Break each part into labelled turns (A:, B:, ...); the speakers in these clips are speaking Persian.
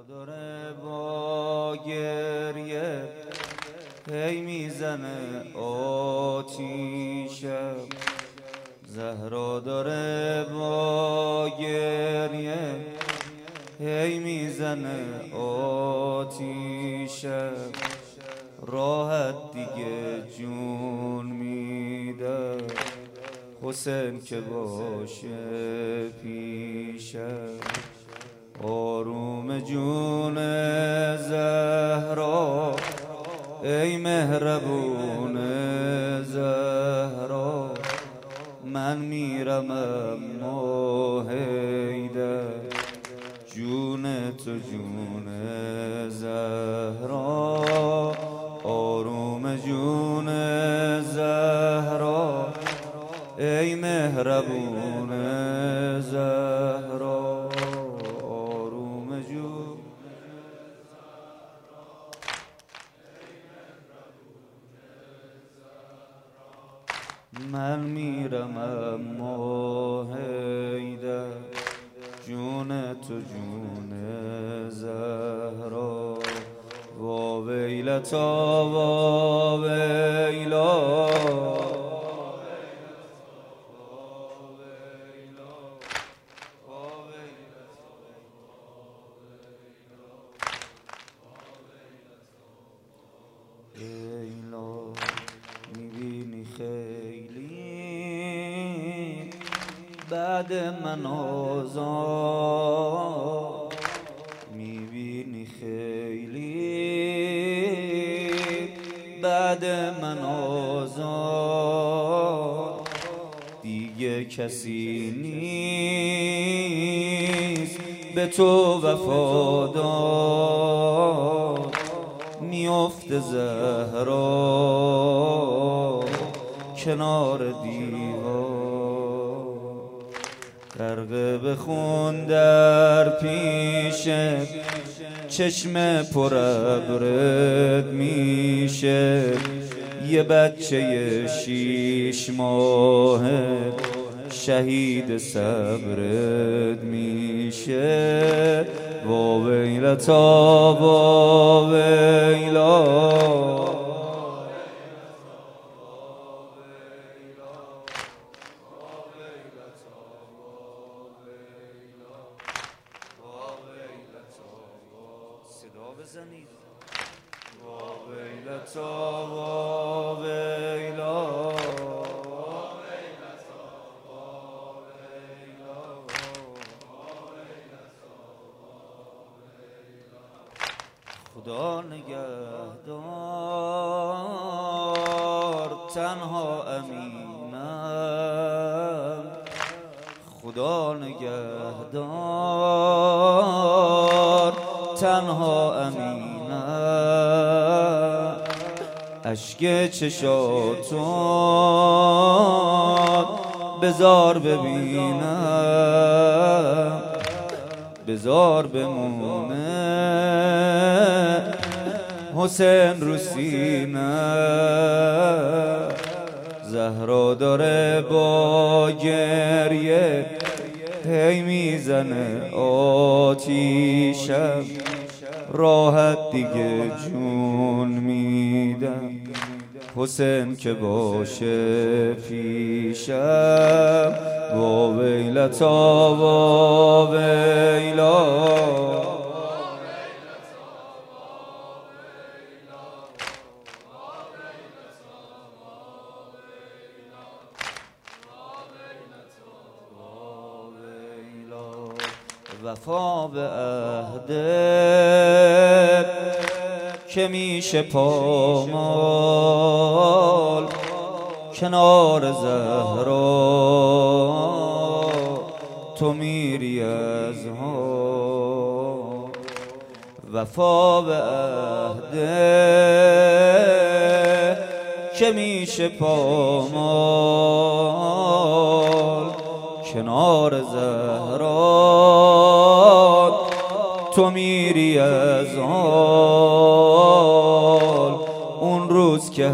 A: داره با گریه هی میزنه آتیشه، زهرا داره با گریه هی میزنه آتیشه، راحت دیگه جون میده حسین که باشه پیشه. آروم جون زهرا ای مهربون زهرا، من میرم اما هیده جون تو جون زهرا. آروم جون زهرا ای مهربون زهرا، آروم جون من میرم اما هیده جون تو جون زهرا. وا ویلتا وا ویلا میبینی خیلی بعد من آزاد، میبینی خیلی بعد من آزاد، دیگه کسی نیست به تو وفادار. میفته زهرا کنار دیوار، غرقه بخون در پیشه چشم پر ابرت میشه. یه بچه 6 ماهه شهید صبرت میشه. وا ویلتا وا ویلا صدا بزنید. وا ویلتا وا ویلا خدا نگهدار تنها امینم، خدا نگهدار تنها امینم. اشک چشاتون بذار ببینم، بذار بمونه حسین رو سینه. زهرا داره با گریه هی میزنه آتیشم، راحت دیگه جون میدم حسین که باشه پیشم. وا ویلتا وا ویلا وفا به عهدت که میشه پامال کنار زهرا تو میری از ها. وفا به عهدت که میشه پامال کنار زهرا تو میری از حال. اون روز که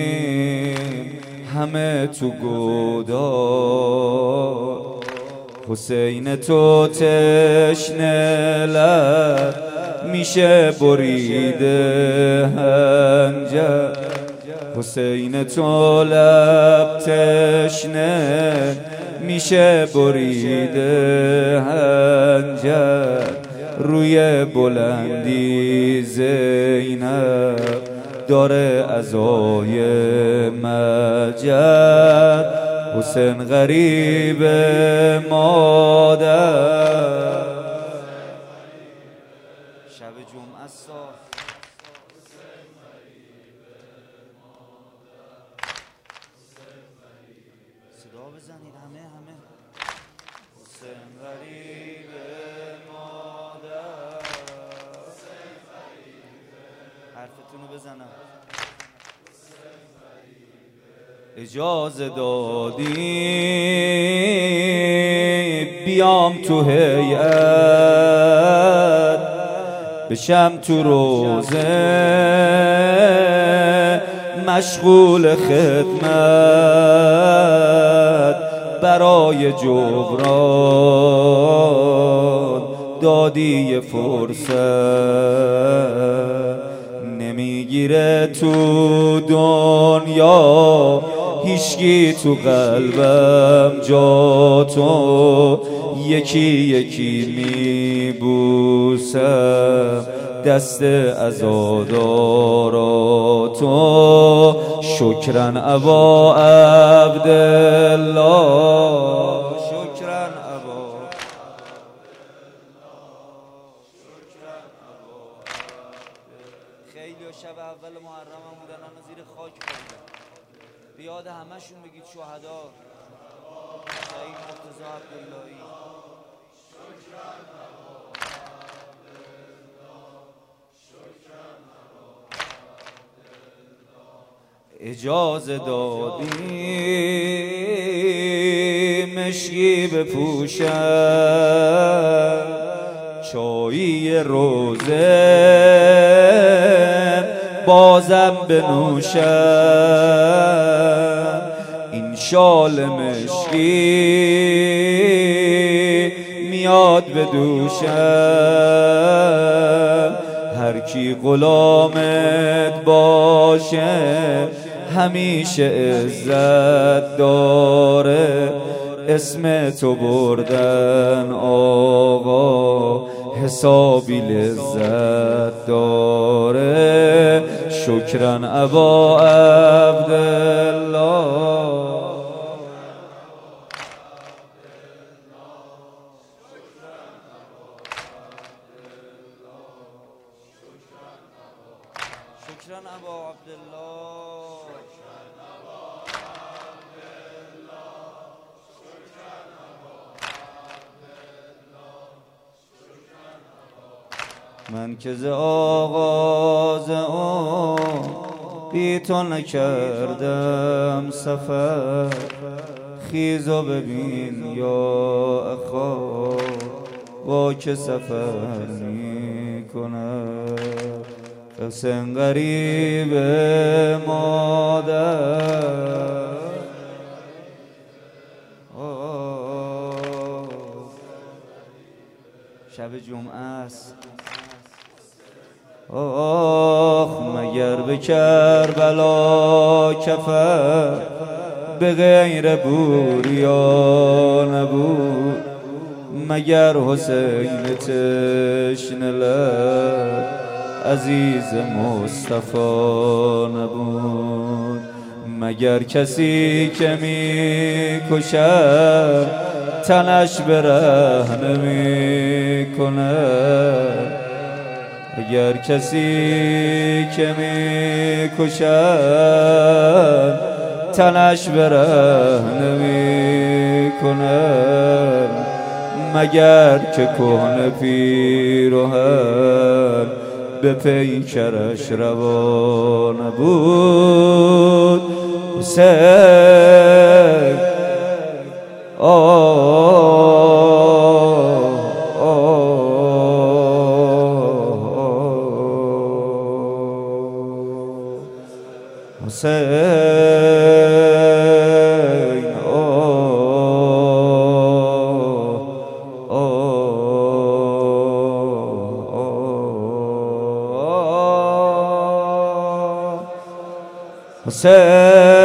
A: هستیم همه تو گودال حسین تو تشنه لب میشه بریده هنجر، حسین تو لب تشنه میشه بریده هنجر، روی بلندی زینب داره عزای مجد، حسین غریب مادر. شب جمعه صدا بزنید همه حسین غریب مادر، حرفتون رو بزنم. اجازه دادی بیام تو هیئت، بشم تو روزه مشغول خدمت، برای جبران دادی یه فرصت، نمیگیره تو دنیا هیچکی تو قلبم جا تو، یکی یکی میبوسم دست عزاداراتو، شکرن ابا عبدالله، شکرن ابا، خیلی شب اول محرم هم بودن انا زیر خاک بودن، بیاد همشون بگید شهدا، شهید مرتضی عبداللهی. اجازه دادی مشکی بپوشم، چایی روزه بازم بنوشم، این شال مشکی میاد بدوشم، هر کی غلامت باشه همیشه عزت داره، اسم تو بردن آقا حسابی لذت داره، شکرن ابا عبدالله. شکرن ابا عبدالله. من که ز آغاز بی تو نکردم سفر، خیز و ببین یا اخا با که سفر می کند، حسین غریب مادر. شب جمعه است، آخ مگر به کربلا کفر به غیر بوریا نبود، مگر حسین تشنه لب عزیز مصطفی نبود، مگر کسی که می کشد تنش برهنه می کند، اگر کسی که می کشد تنش برهنه می کند، مگر که کهنه پیرهن به پیکرش روانه بود. حسین حسین حسین